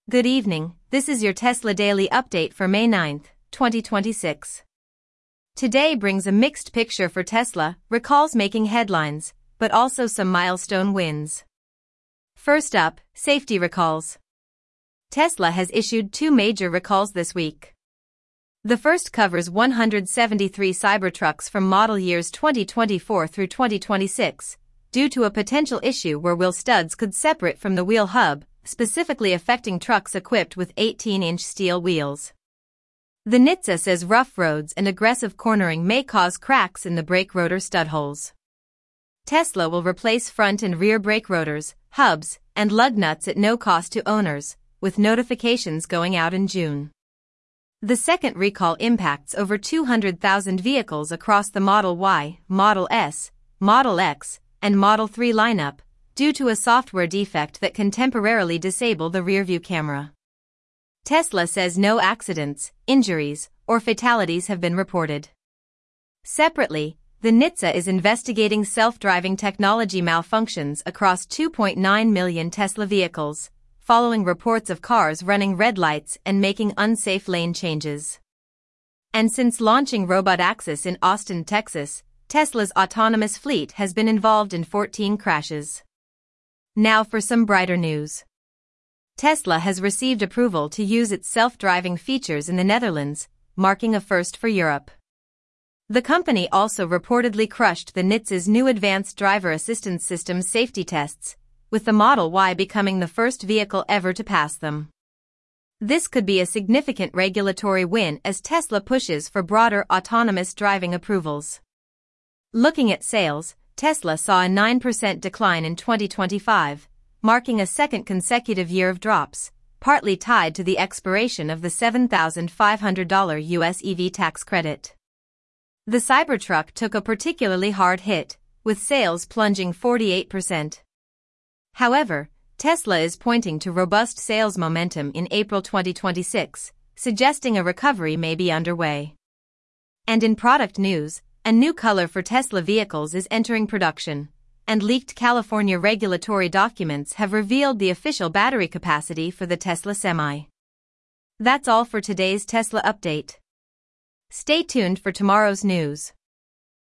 Good evening, this is your Tesla Daily Update for May 9, 2026. Today brings a mixed picture for Tesla, recalls making headlines, but also some milestone wins. First up, safety recalls. Tesla has issued 2 major recalls this week. The first covers 173 Cybertrucks from model years 2024 through 2026, due to a potential issue where wheel studs could separate from the wheel hub, specifically affecting trucks equipped with 18-inch steel wheels. The NHTSA says rough roads and aggressive cornering may cause cracks in the brake rotor stud holes. Tesla will replace front and rear brake rotors, hubs, and lug nuts at no cost to owners, with notifications going out in June. The second recall impacts over 200,000 vehicles across the Model Y, Model S, Model X, and Model 3 lineup, due to a software defect that can temporarily disable the rearview camera. Tesla says no accidents, injuries, or fatalities have been reported. Separately, the NHTSA is investigating self-driving technology malfunctions across 2.9 million Tesla vehicles, following reports of cars running red lights and making unsafe lane changes. And since launching Robotaxis in Austin, Texas, Tesla's autonomous fleet has been involved in 14 crashes. Now for some brighter news. Tesla has received approval to use its self-driving features in the Netherlands, marking a first for Europe. The company also reportedly crushed the NHTSA's new Advanced Driver Assistance System safety tests, with the Model Y becoming the first vehicle ever to pass them. This could be a significant regulatory win as Tesla pushes for broader autonomous driving approvals. Looking at sales, Tesla saw a 9% decline in 2025, marking a second consecutive year of drops, partly tied to the expiration of the $7,500 US EV tax credit. The Cybertruck took a particularly hard hit, with sales plunging 48%. However, Tesla is pointing to robust sales momentum in April 2026, suggesting a recovery may be underway. And in product news, a new color for Tesla vehicles is entering production, and leaked California regulatory documents have revealed the official battery capacity for the Tesla Semi. That's all for today's Tesla update. Stay tuned for tomorrow's news.